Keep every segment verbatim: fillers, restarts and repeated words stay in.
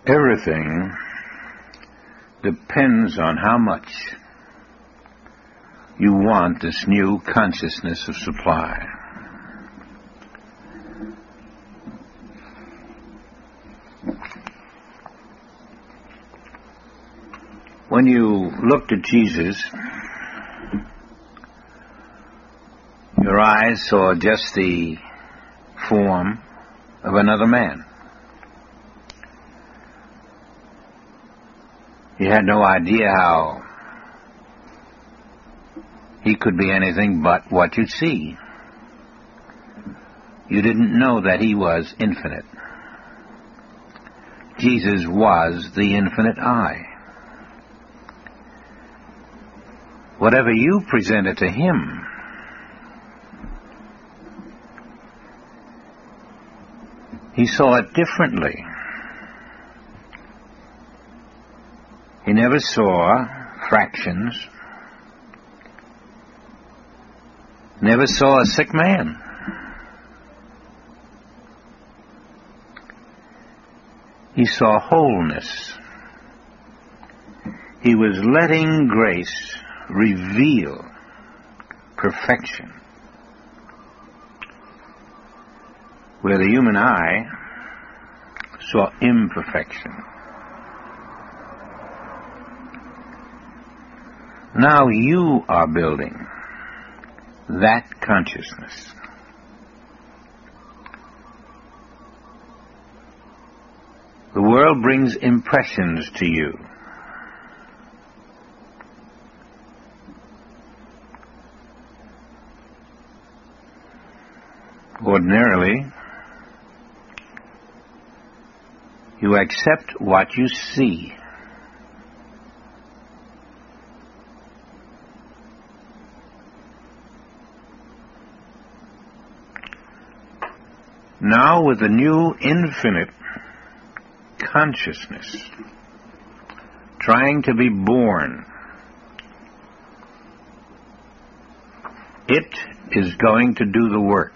Everything depends on how much you want this new consciousness of supply. When you looked at Jesus, your eyes saw just the form of another man. You had no idea how he could be anything but what you see. You didn't know that he was infinite. Jesus was the infinite I. Whatever you presented to him, he saw it differently. He never saw fractions, never saw a sick man. He saw wholeness. He was letting grace reveal perfection, where the human eye saw imperfection. Now you are building that consciousness. The world brings impressions to you. Ordinarily, you accept what you see. Now, with the new infinite consciousness trying to be born, it is going to do the work.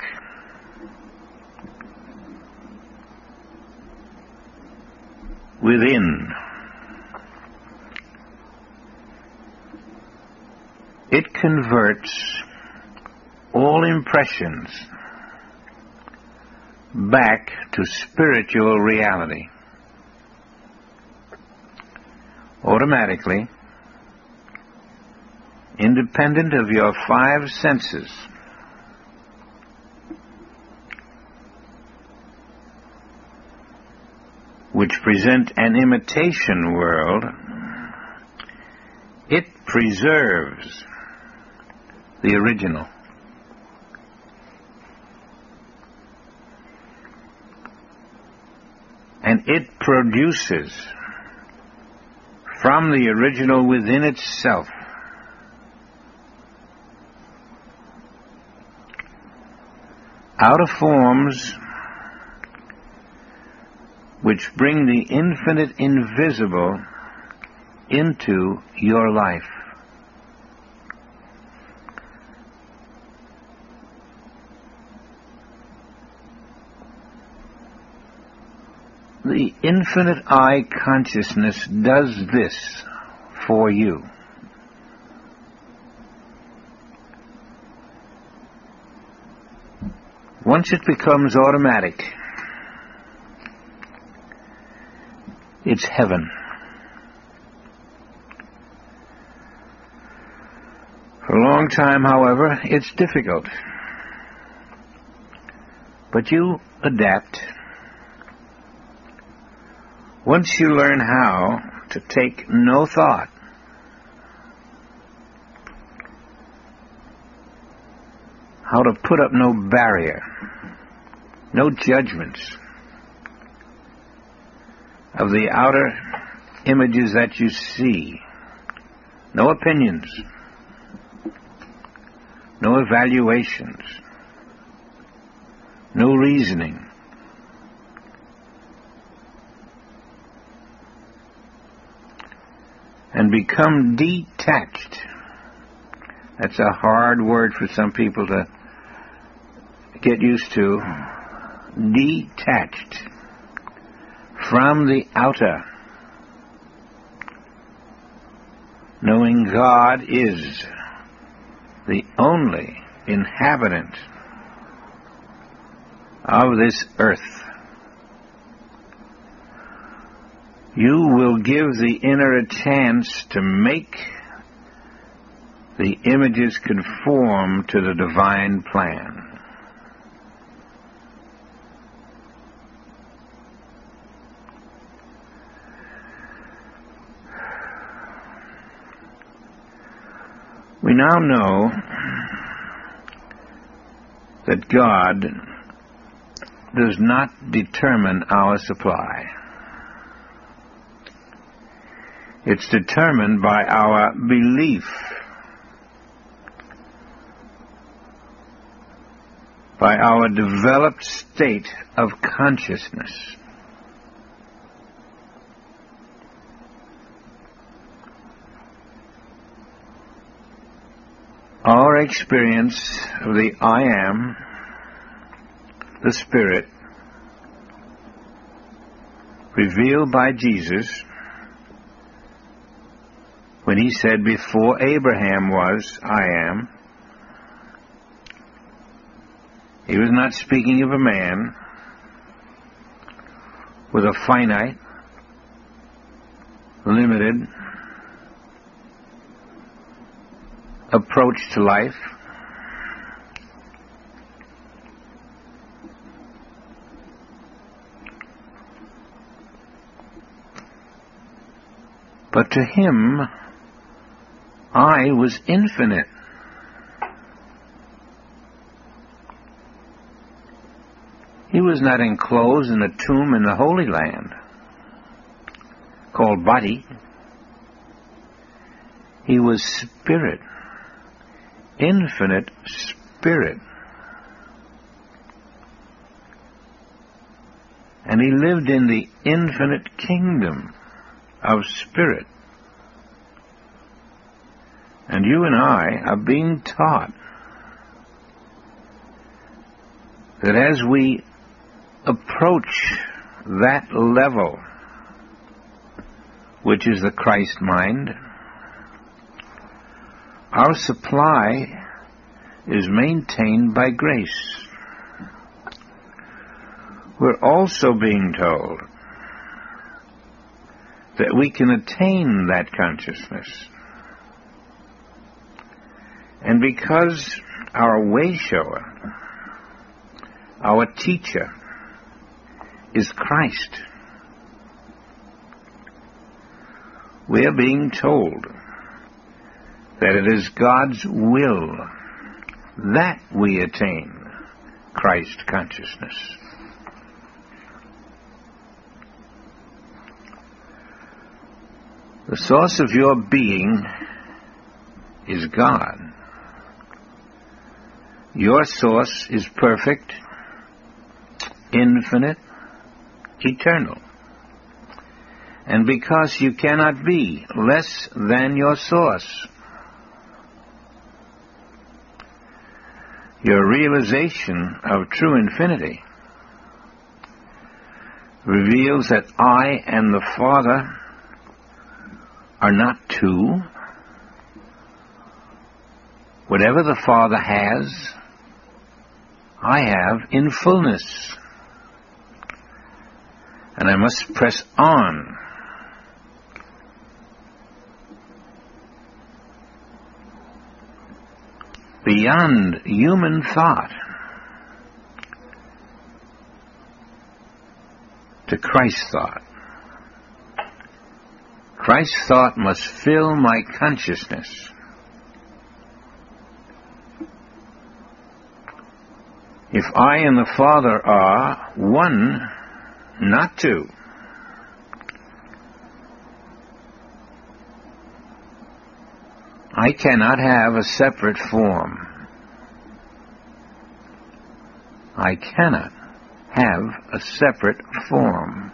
Within, it converts all impressions back to spiritual reality. Automatically, independent of your five senses. Which present an imitation world, it preserves the original. And it produces from the original within itself out of forms which bring the infinite invisible into your life. The infinite I consciousness does this for you. Once it becomes automatic, it's heaven. For a long time, however, it's difficult. But you adapt. Once you learn how to take no thought, how to put up no barrier, no judgments of the outer images that you see, no opinions, no evaluations, no reasoning. And become detached. That's a hard word for some people to get used to. Detached from the outer, knowing God is the only inhabitant of this earth, you will give the inner a chance to make the images conform to the divine plan. We now know that God does not determine our supply. It's determined by our belief, by our developed state of consciousness. Our experience of the I Am, the Spirit, revealed by Jesus when he said, before Abraham was, I am. He was not speaking of a man with a finite, limited approach to life. But to him, I was infinite. He was not enclosed in a tomb in the Holy Land called body. He was spirit, infinite spirit. And he lived in the infinite kingdom of spirit. And you and I are being taught that as we approach that level, which is the Christ mind, our supply is maintained by grace. We're also being told that we can attain that consciousness. And because our way shower, our teacher, is Christ, we are being told that it is God's will that we attain Christ consciousness. The source of your being is God. Your source is perfect, infinite, eternal. And because you cannot be less than your source, your realization of true infinity reveals that I and the Father are not two. Whatever the Father has, I have in fullness. And I must press on beyond human thought to Christ's thought. Christ's thought must fill my consciousness. If I and the Father are one, not two, I cannot have a separate form. I cannot have a separate form.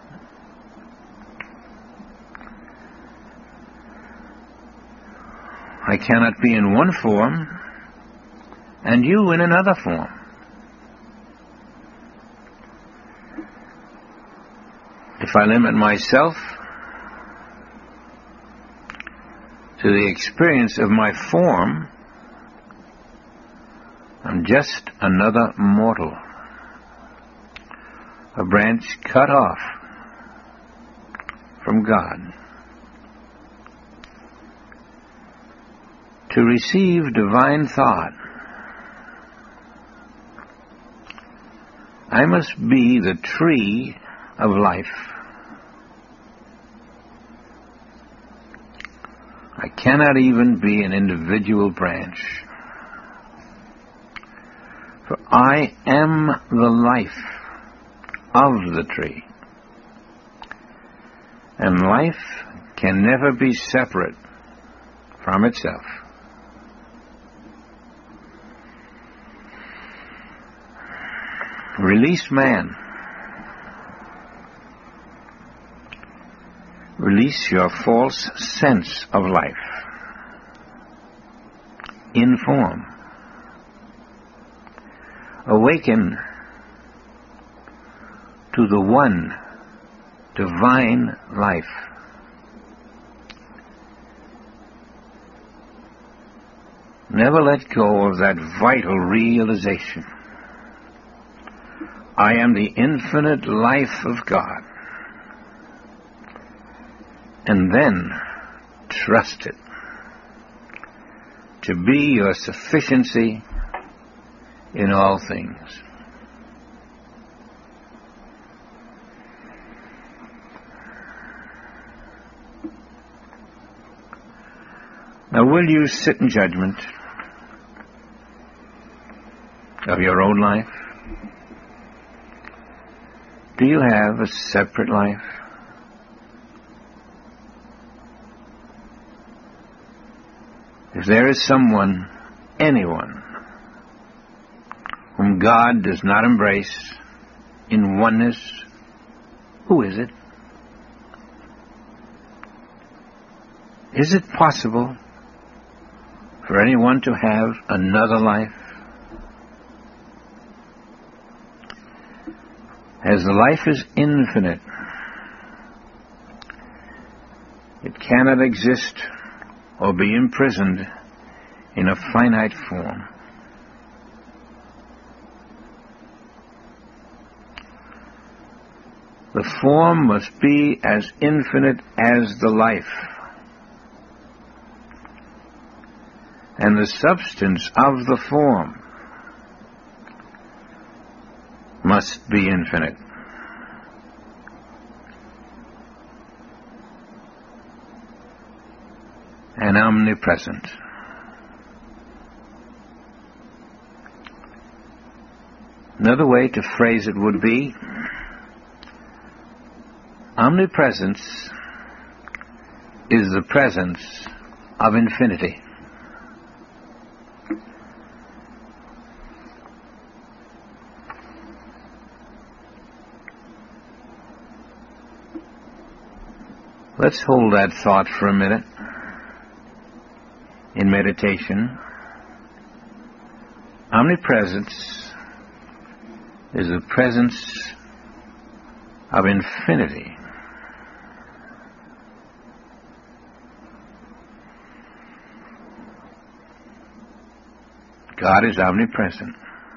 I cannot be in one form and you in another form. If If I limit myself to the experience of my form, I'm just another mortal, a branch cut off from God. To receive divine thought, I must be the tree of life. I cannot even be an individual branch, for I am the life of the tree, and life can never be separate from itself. Release man. Release your false sense of life in form. Awaken to the one divine life. Never let go of that vital realization. I am the infinite life of God. And then trust it to be your sufficiency in all things. Now, will you sit in judgment of your own life? Do you have a separate life? If there is someone, anyone, whom God does not embrace in oneness, who is it? Is it possible for anyone to have another life? As the life is infinite, it cannot exist or be imprisoned in a finite form. The form must be as infinite as the life, and the substance of the form must be infinite. And omnipresent. Another way to phrase it would be, omnipresence is the presence of infinity. Let's hold that thought for a minute in meditation. Omnipresence is the presence of infinity. God is omnipresent.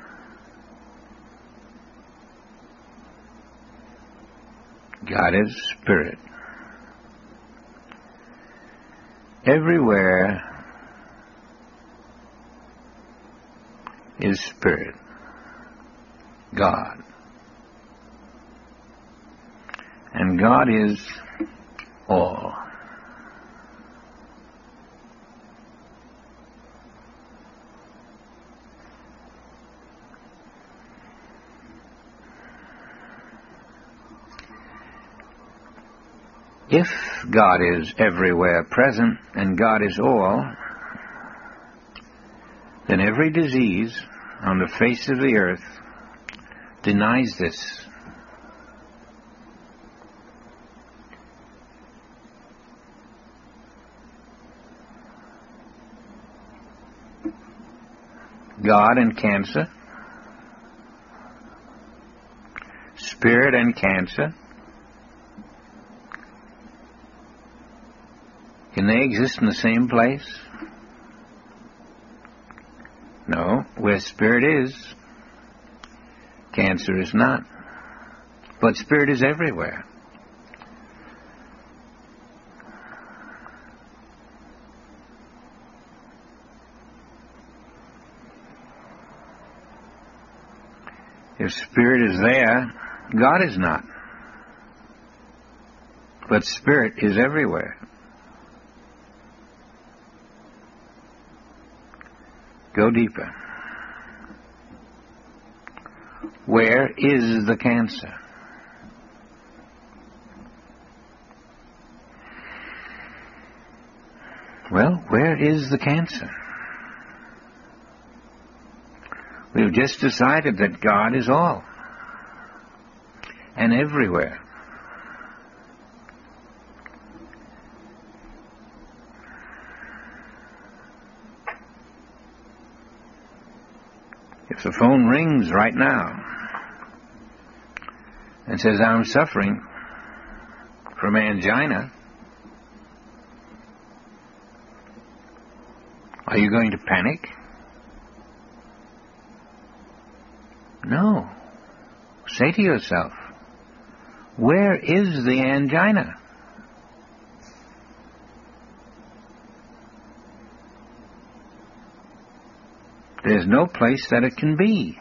God is spirit. Everywhere is spirit, God. And God is all. If God is everywhere present and God is all, then every disease on the face of the earth denies this. God and cancer, spirit and cancer, Can they exist in the same place? No. Where spirit is, cancer is not. But spirit is everywhere. If spirit is there, God is not. But spirit is everywhere. Go deeper. Where is the cancer? Well, where is the cancer? We've just decided that God is all and everywhere. If the phone rings right now and says, I'm suffering from angina, are you going to panic? No. Say to yourself, where is the angina? There's no place that it can be.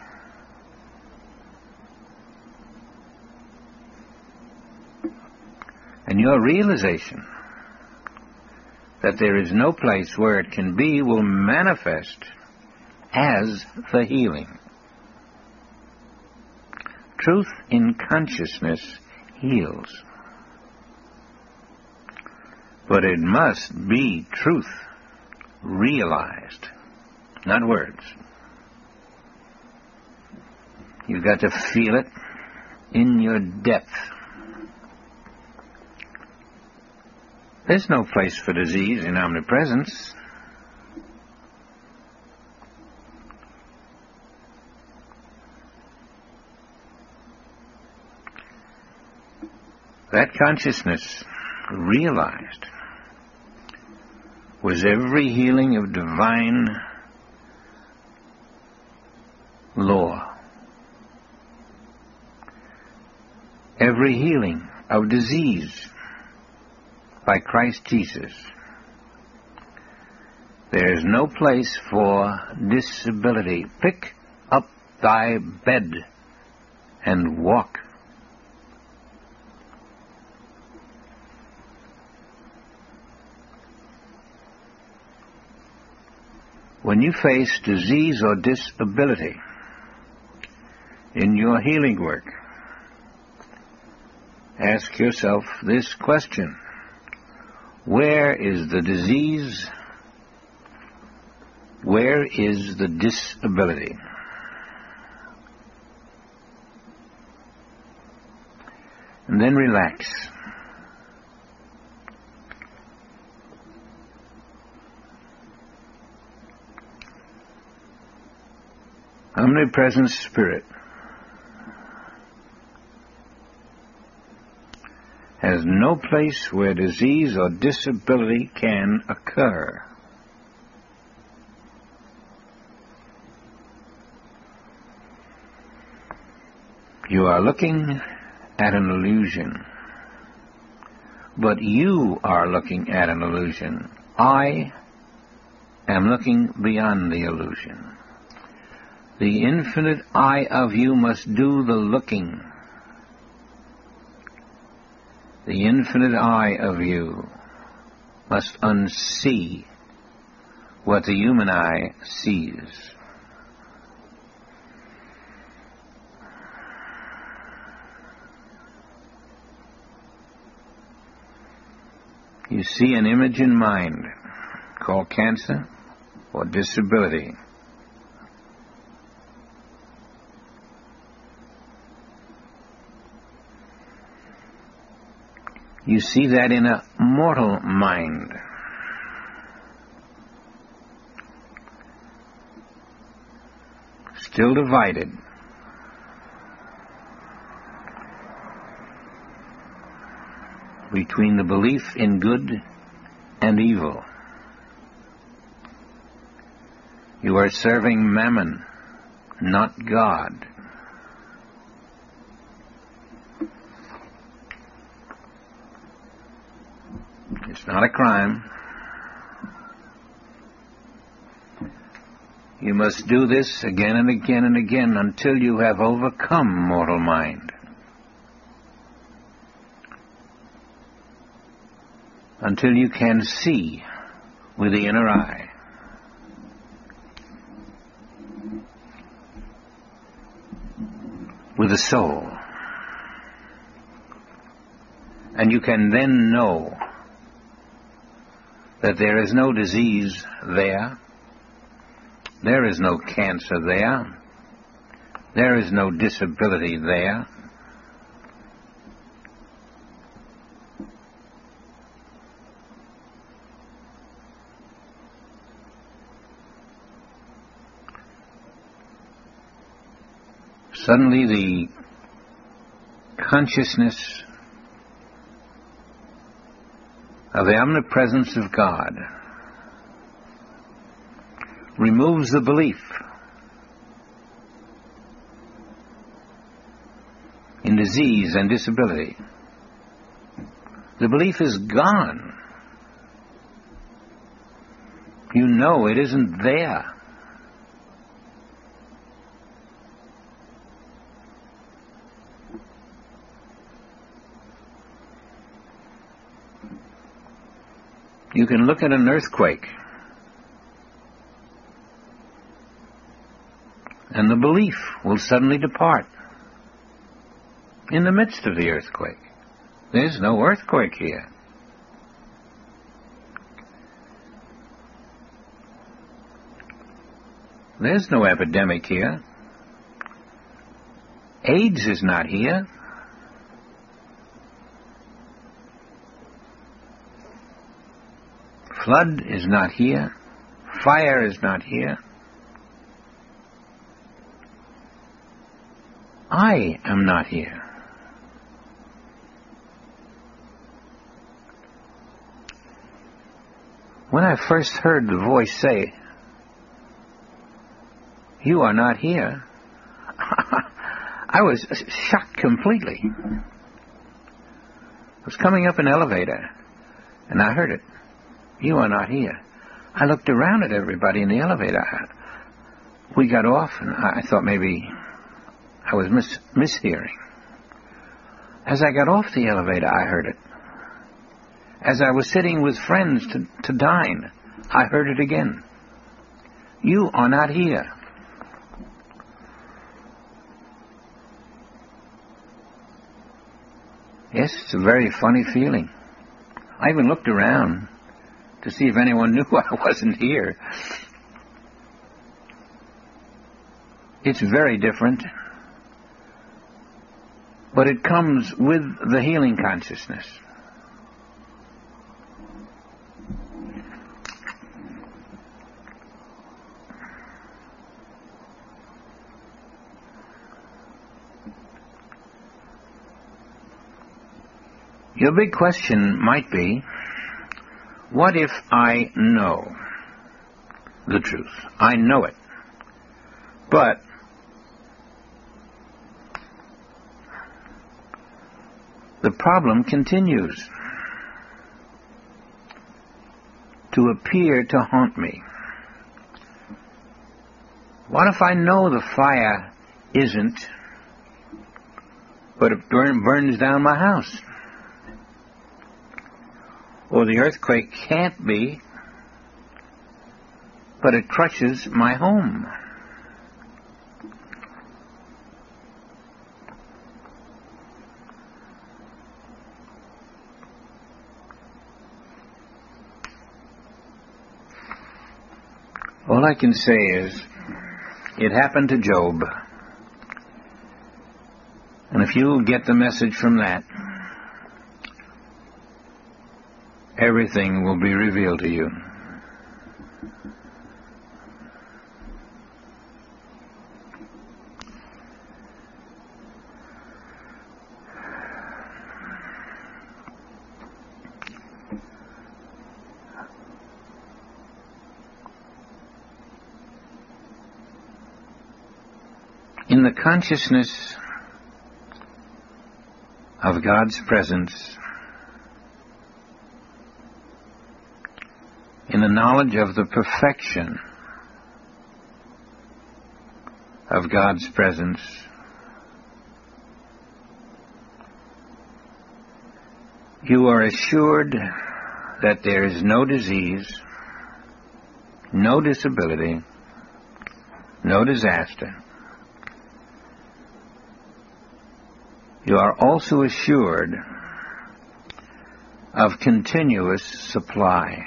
And your realization that there is no place where it can be will manifest as the healing. Truth in consciousness heals. But it must be truth realized, not words. You've got to feel it in your depth. There's no place for disease in omnipresence. That consciousness realized was every healing of divine law, every healing of disease by Christ Jesus. There is no place for disability. Pick up thy bed and walk. When you face disease or disability in your healing work, ask yourself this question: where is the disease? Where is the disability? And then relax. Omnipresent Spirit has no place where disease or disability can occur. You are looking at an illusion, but you are looking at an illusion. I am looking beyond the illusion. The infinite I of you must do the looking. The infinite I of you must unsee what the human eye sees. You see an image in mind called cancer or disability. You see that in a mortal mind. Still divided. Between the belief in good and evil. You are serving Mammon, not God. It's not a crime. You must do this again and again and again until you have overcome mortal mind. Until you can see with the inner eye. With the soul. And you can then know that there is no disease there. There is no cancer there. There is no disability there. Suddenly the consciousness of the omnipresence of God removes the belief in disease and disability. The belief is gone. You know it isn't there. You can look at an earthquake, and the belief will suddenly depart in the midst of the earthquake. There's no earthquake here. There's no epidemic here. AIDS is not here. Flood is not here. Fire is not here. I am not here. When I first heard the voice say, "You are not here," I was shocked completely. I was coming up an elevator, and I heard it. "You are not here." I looked around at everybody in the elevator. We got off, and I thought maybe I was mis- mishearing. As I got off the elevator, I heard it. As I was sitting with friends to, to dine, I heard it again. "You are not here." Yes, it's a very funny feeling. I even looked around to see if anyone knew I wasn't here. It's very different, but it comes with the healing consciousness. Your big question might be, what if I know the truth? I know it. But the problem continues to appear to haunt me. What if I know the fire isn't, but it burn, burns down my house? Or the earthquake can't be, but it crushes my home? All I can say is, it happened to Job. And if you get the message from that, everything will be revealed to you. in the consciousness of God's presence, in the knowledge of the perfection of God's presence, you are assured that there is no disease, no disability, no disaster. You are also assured of continuous supply.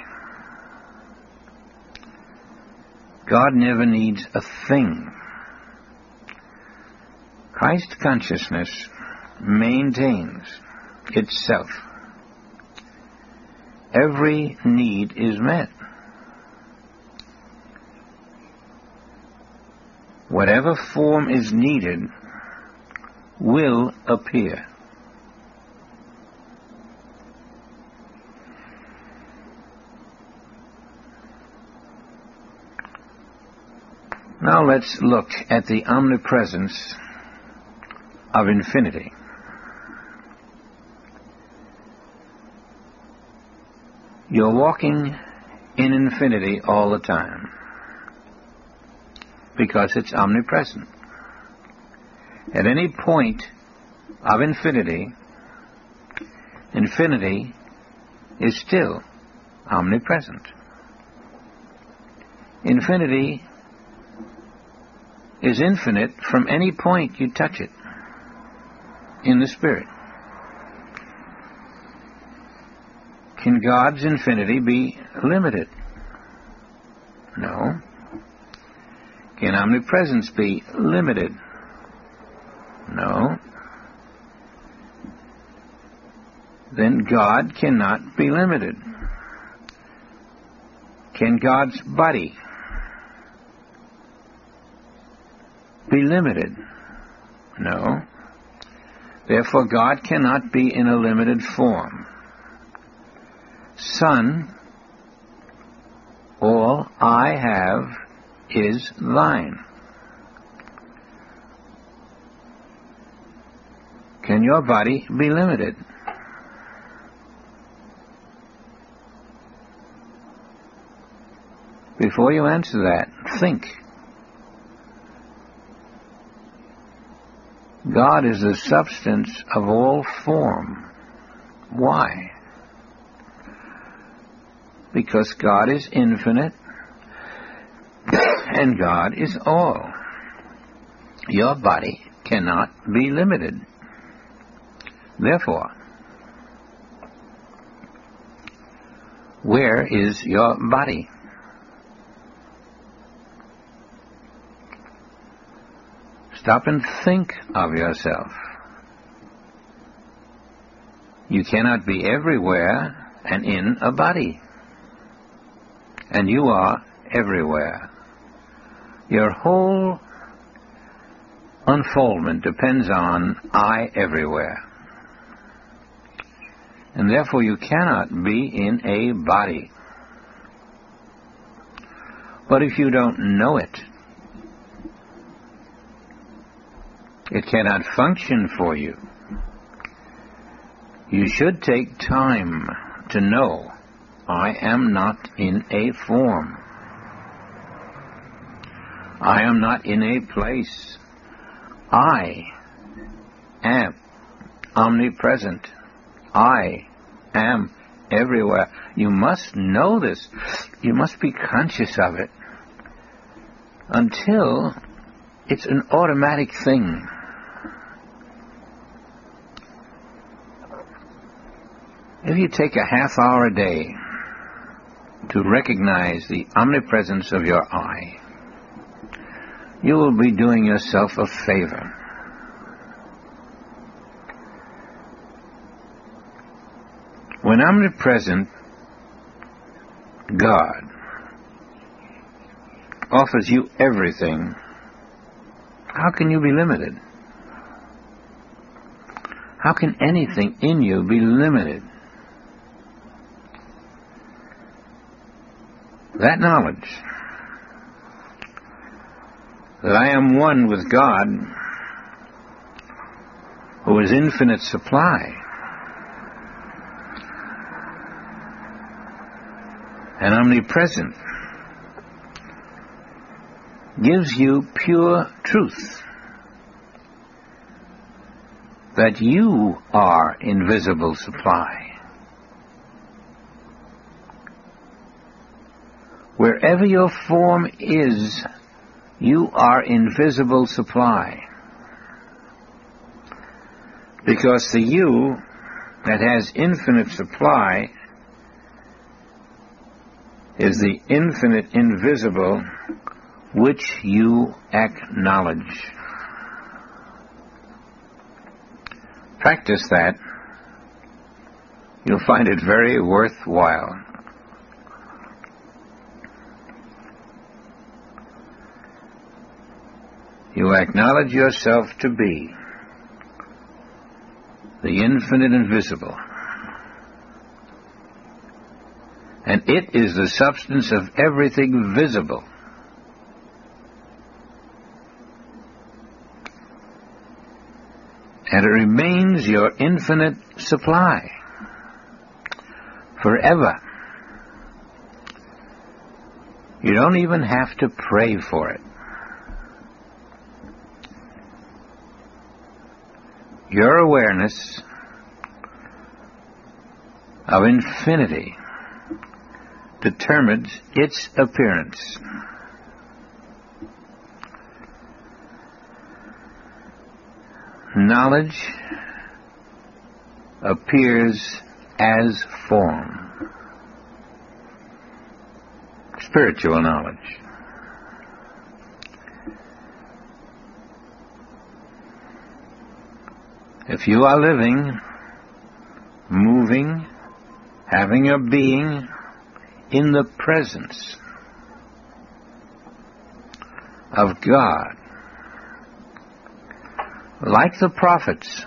God never needs a thing. Christ consciousness maintains itself. Every need is met. Whatever form is needed will appear. Now let's look at the omnipresence of infinity. You're walking in infinity all the time because it's omnipresent. At any point of infinity, infinity is still omnipresent. Infinity is infinite from any point you touch it in the spirit. Can God's infinity be limited? No. Can omnipresence be limited? No. Then God cannot be limited. Can God's body be limited? No. Therefore, God cannot be in a limited form. Son, all I have is thine. Can your body be limited? Before you answer that, think. God is the substance of all form. Why? Because God is infinite and God is all. Your body cannot be limited. Therefore, where is your body? Stop and think of yourself. You cannot be everywhere and in a body. And you are everywhere. Your whole unfoldment depends on I everywhere. And therefore you cannot be in a body. But if you don't know it, it cannot function for you. You should take time to know I am not in a form. I am not in a place. I am omnipresent. I am everywhere. You must know this. You must be conscious of it until it's an automatic thing. If you take a half hour a day to recognize the omnipresence of your I, you will be doing yourself a favor. When omnipresent God offers you everything, how can you be limited? How can anything in you be limited? That knowledge that I am one with God who is infinite supply, and omnipresent, gives you pure truth that you are invisible supply. Wherever your form is, you are invisible supply. Because the you that has infinite supply is the infinite invisible which you acknowledge. Practice that. You'll find it very worthwhile. You acknowledge yourself to be the infinite invisible, and it is the substance of everything visible. And it remains your infinite supply forever. You don't even have to pray for it. Your awareness of infinity determines its appearance. Knowledge appears as form. Spiritual knowledge. If you are living, moving, having your being in the presence of God, like the prophets,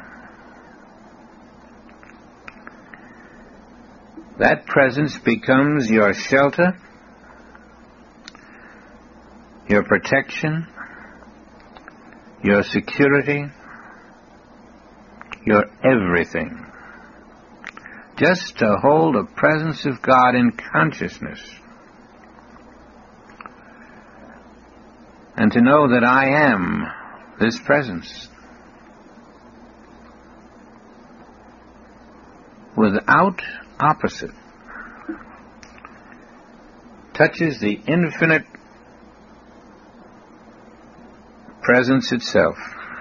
that presence becomes your shelter, your protection, your security, your everything. Just to hold the presence of God in consciousness, and to know that I am this presence, without opposite, touches the infinite presence itself.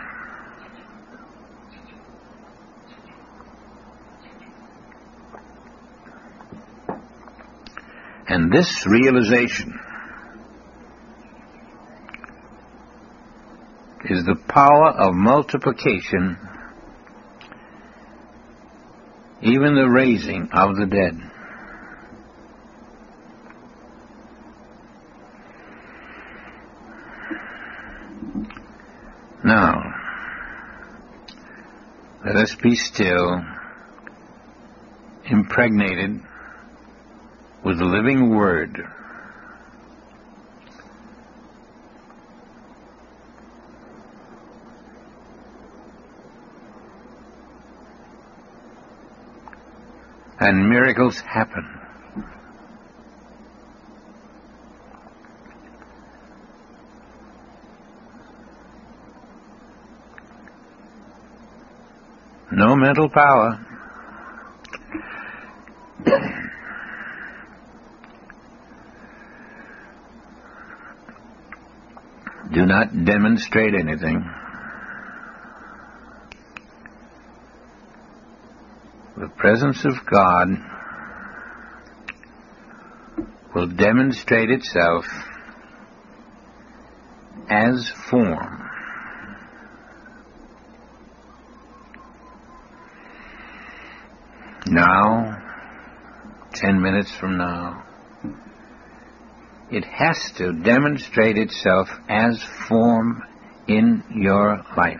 And this realization is the power of multiplication, even the raising of the dead. Now, let us be still, impregnated with the living Word. And miracles happen. No mental power. Do not demonstrate anything. The presence of God will demonstrate itself as form. Now, ten minutes from now, it has to demonstrate itself as form in your life.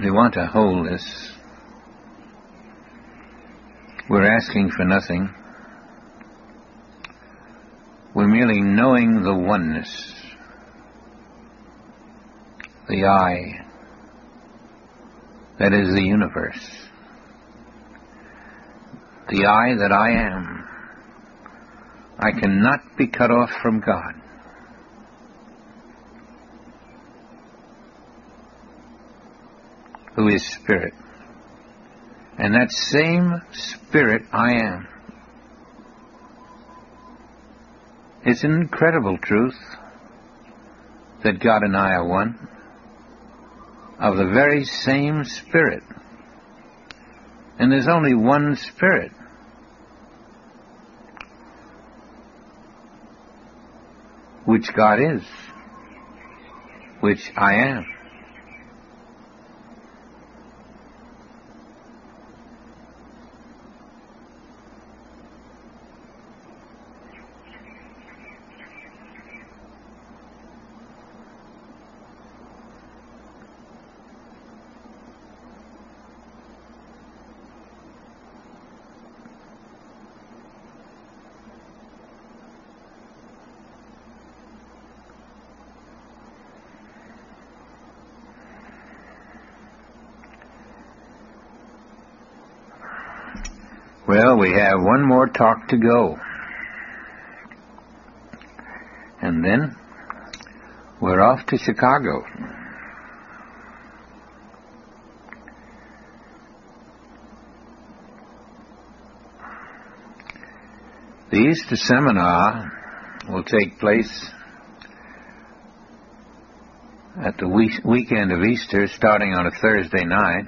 we want to hold this. We're asking for nothing. We're merely knowing the oneness, the I, that is the universe, the I that I am. I cannot be cut off from God. Who is Spirit. And that same Spirit I am. It's an incredible truth that God and I are one, of the very same Spirit. And there's only one Spirit. Which God is, which I am. Well, we have one more talk to go. And then we're off to Chicago. The Easter seminar will take place at the week- weekend of Easter, starting on a Thursday night,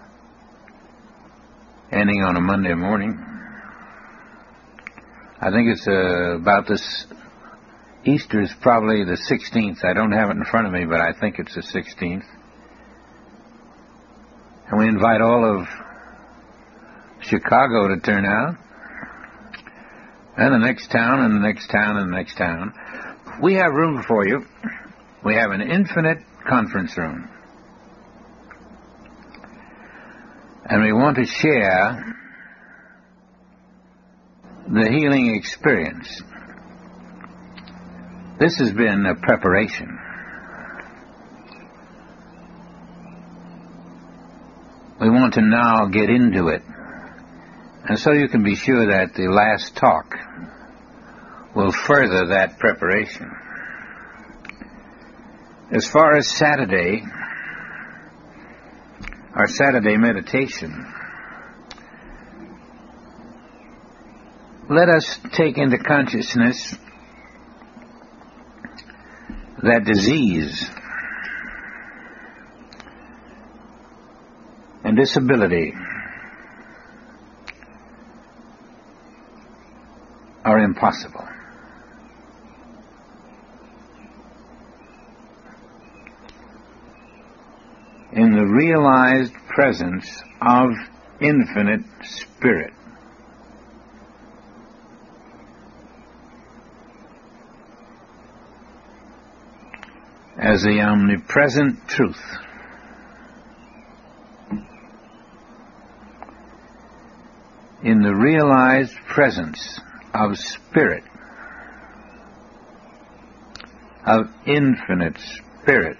ending on a Monday morning. I think it's uh, about this. Easter is probably the sixteenth. I don't have it in front of me, but I think it's the sixteenth. And we invite all of Chicago to turn out, and the next town, and the next town, and the next town. We have room for you. We have an infinite conference room. And we want to share the healing experience. This has been a preparation. We want to now get into it. And so you can be sure that the last talk will further that preparation. As far as Saturday, our Saturday meditation, let us take into consciousness that disease and disability are impossible. In the realized presence of infinite Spirit. As the omnipresent truth. In the realized presence of Spirit, of infinite Spirit,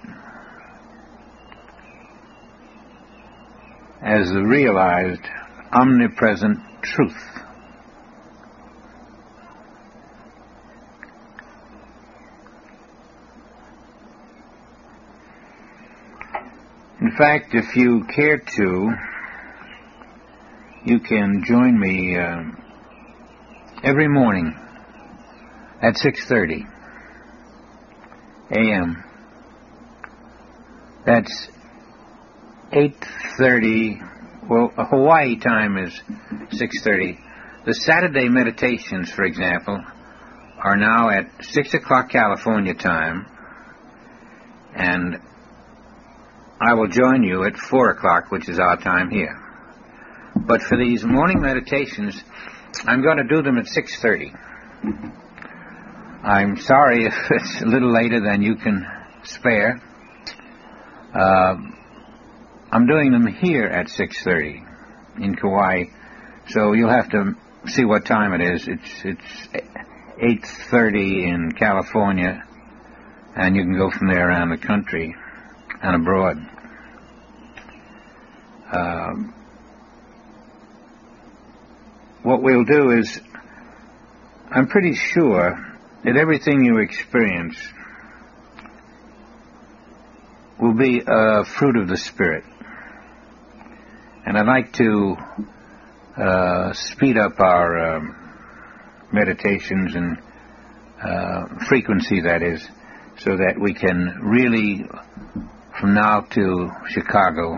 as the realized omnipresent truth. In fact, if you care to, you can join me uh, every morning at six thirty a m That's eight thirty, well, Hawaii time is six thirty. The Saturday meditations, for example, are now at six o'clock California time, and I will join you at four o'clock, which is our time here. But for these morning meditations, I'm going to do them at six thirty. I'm sorry if it's a little later than you can spare. Uh, I'm doing them here at six thirty in Kauai, so you'll have to see what time it is. It's it's eight thirty in California, and you can go from there around the country and abroad. Um, what we'll do is, I'm pretty sure that everything you experience will be a fruit of the Spirit. And I'd like to uh, speed up our um, meditations and uh, frequency, that is, so that we can really, from now to Chicago,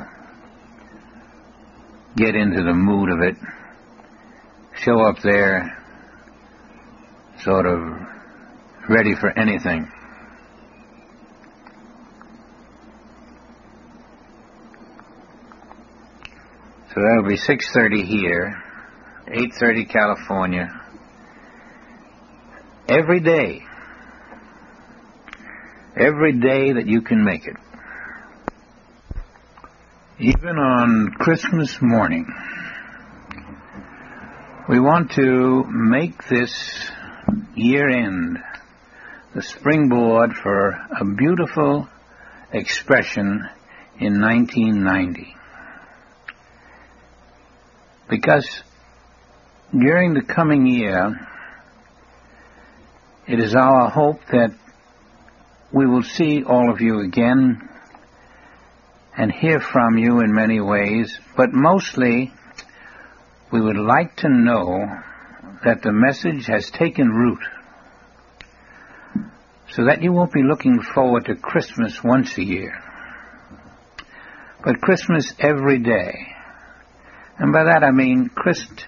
get into the mood of it, show up there sort of ready for anything. So that'll be six thirty here, eight thirty California, every day, every day that you can make it. Even on Christmas morning, we want to make this year end the springboard for a beautiful expression in nineteen ninety. Because during the coming year, it is our hope that we will see all of you again and hear from you in many ways, but mostly we would like to know that the message has taken root, so that you won't be looking forward to Christmas once a year, but Christmas every day. And by that I mean Christmas,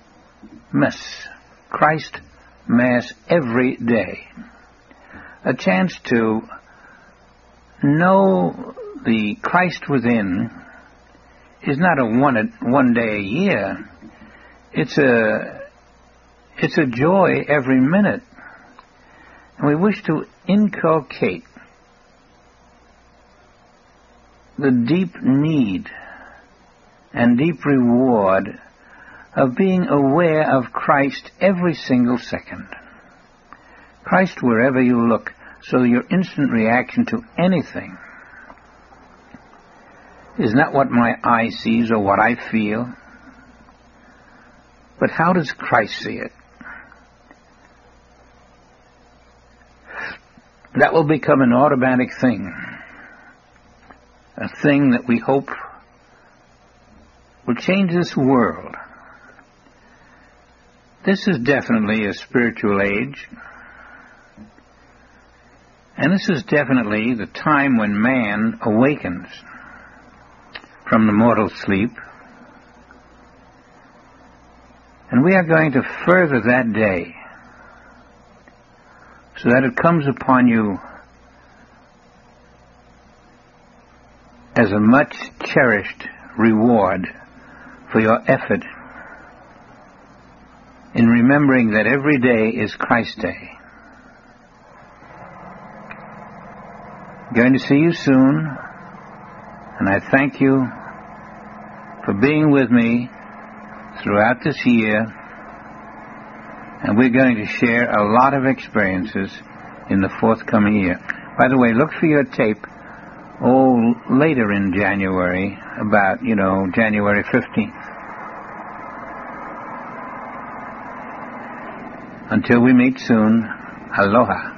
Christ Mass every day. A chance to know the Christ within is not a one one day a year. It's a it's a joy every minute. And we wish to inculcate the deep need and deep reward of being aware of Christ every single second. Christ wherever you look, so your instant reaction to anything is not what my eye sees or what I feel, but how does Christ see it? That will become an automatic thing, a thing that we hope will change this world. This is definitely a spiritual age, and this is definitely the time when man awakens from the mortal sleep, and we are going to further that day so that it comes upon you as a much cherished reward for your effort in remembering that every day is Christ Day. I'm going to see you soon, and I thank you for being with me throughout this year, and we're going to share a lot of experiences in the forthcoming year. By the way, look for your tape oh, later in January, about, you know, January fifteenth. Until we meet soon, aloha.